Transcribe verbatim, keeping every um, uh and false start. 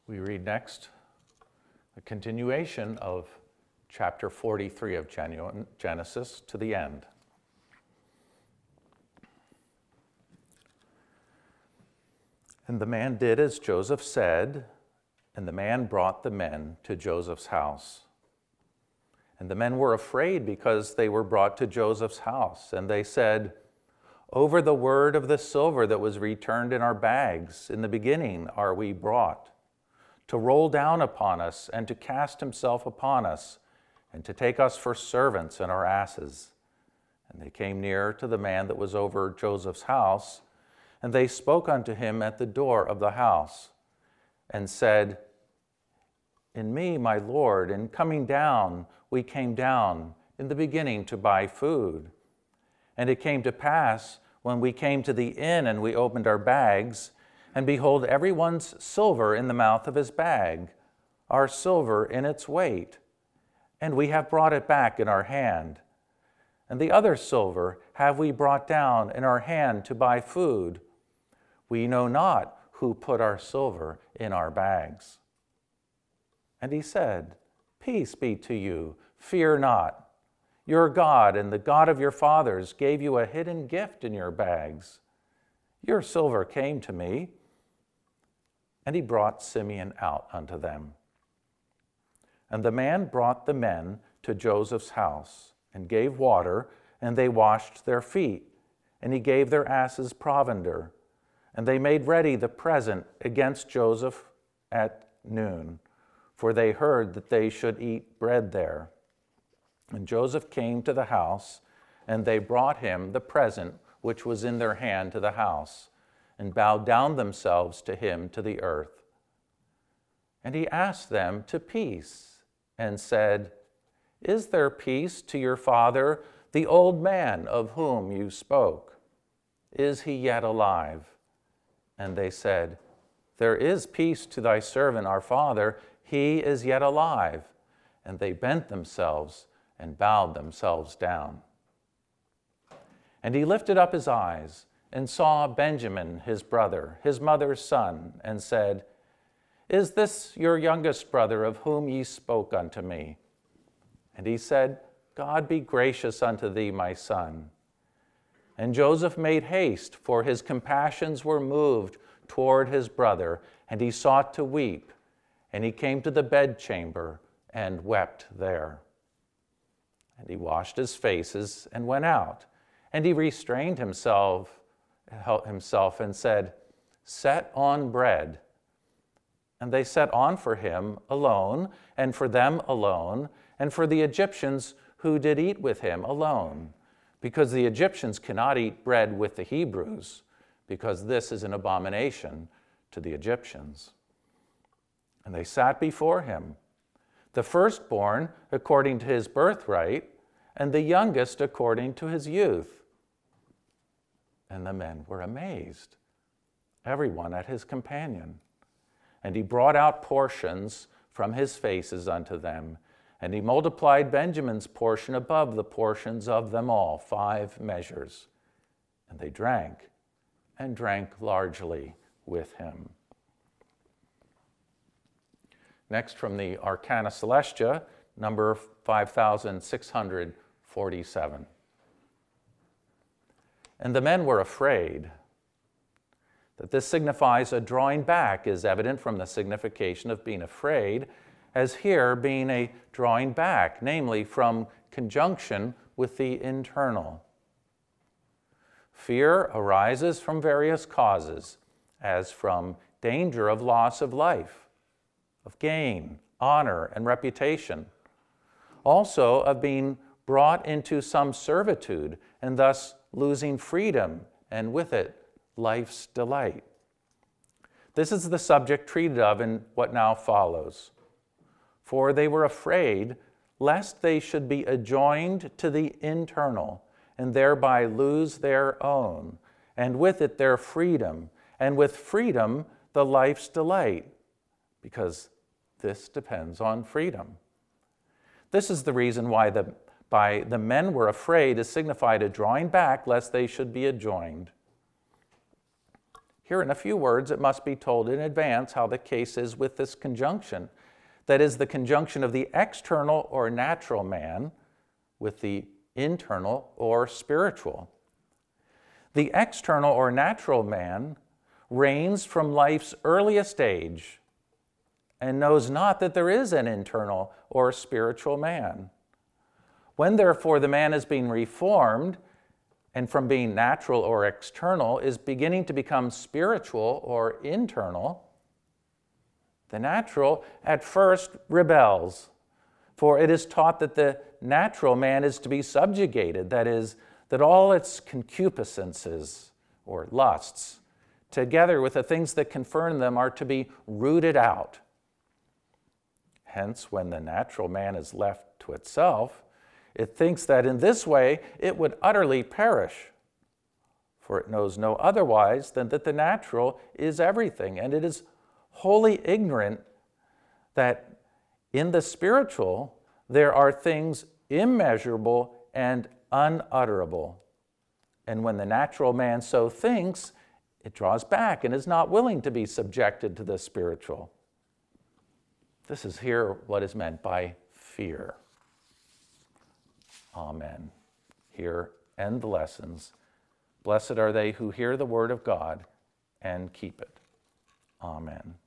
We read next a continuation of chapter forty-three of Genesis to the end. And the man did as Joseph said, and the man brought the men to Joseph's house. And the men were afraid because they were brought to Joseph's house, and they said, "Over the word of the silver that was returned in our bags in the beginning are we brought, to roll down upon us and to cast himself upon us, and to take us for servants and our asses." And they came near to the man that was over Joseph's house, and they spoke unto him at the door of the house, and said, "In me, my lord, in coming down, we came down in the beginning to buy food. And it came to pass, when we came to the inn and we opened our bags, and behold, everyone's silver in the mouth of his bag, our silver in its weight. And we have brought it back in our hand. And the other silver have we brought down in our hand to buy food. We know not who put our silver in our bags." And he said, "Peace be to you, fear not. Your God and the God of your fathers gave you a hidden gift in your bags. Your silver came to me." And he brought Simeon out unto them. And the man brought the men to Joseph's house, and gave water, and they washed their feet, and he gave their asses provender. And they made ready the present against Joseph at noon, for they heard that they should eat bread there. And Joseph came to the house, and they brought him the present which was in their hand to the house, and bowed down themselves to him to the earth. And he asked them to peace, and said, "Is there peace to your father, the old man of whom you spoke? Is he yet alive?" And they said, "There is peace to thy servant our father, he is yet alive." And they bent themselves and bowed themselves down. And he lifted up his eyes, and saw Benjamin his brother, his mother's son, and said, "Is this your youngest brother of whom ye spoke unto me?" And he said, "God be gracious unto thee, my son." And Joseph made haste, for his compassions were moved toward his brother, and he sought to weep. And he came to the bedchamber and wept there. And he washed his faces and went out. And he restrained himself, himself and said, "Set on bread." And they set on for him alone, and for them alone, and for the Egyptians who did eat with him alone, because the Egyptians cannot eat bread with the Hebrews, because this is an abomination to the Egyptians. And they sat before him, the firstborn according to his birthright, and the youngest according to his youth. And the men were amazed, everyone at his companion. And he brought out portions from his faces unto them, and he multiplied Benjamin's portion above the portions of them all, five measures. And they drank, and drank largely with him. Next, from the Arcana Celestia, number five thousand six hundred forty-seven. And the men were afraid. That this signifies a drawing back is evident from the signification of being afraid, as here being a drawing back, namely from conjunction with the internal. Fear arises from various causes, as from danger of loss of life, of gain, honor, and reputation. Also of being brought into some servitude and thus losing freedom, and with it, life's delight. This is the subject treated of in what now follows. For they were afraid lest they should be adjoined to the internal, and thereby lose their own, and with it their freedom, and with freedom the life's delight, because this depends on freedom. This is the reason why the by the men were afraid is signified a drawing back lest they should be adjoined. Here in a few words, it must be told in advance how the case is with this conjunction. That is, the conjunction of the external or natural man with the internal or spiritual. The external or natural man reigns from life's earliest age and knows not that there is an internal or spiritual man. When therefore the man is being reformed, and from being natural or external is beginning to become spiritual or internal, the natural at first rebels, for it is taught that the natural man is to be subjugated, that is, that all its concupiscences or lusts, together with the things that confirm them, are to be rooted out. Hence, when the natural man is left to itself, it thinks that in this way it would utterly perish, for it knows no otherwise than that the natural is everything, and it is wholly ignorant that in the spiritual there are things immeasurable and unutterable. And when the natural man so thinks, it draws back and is not willing to be subjected to the spiritual. This is here what is meant by fear. Amen. Here end the lessons. Blessed are they who hear the word of God and keep it. Amen.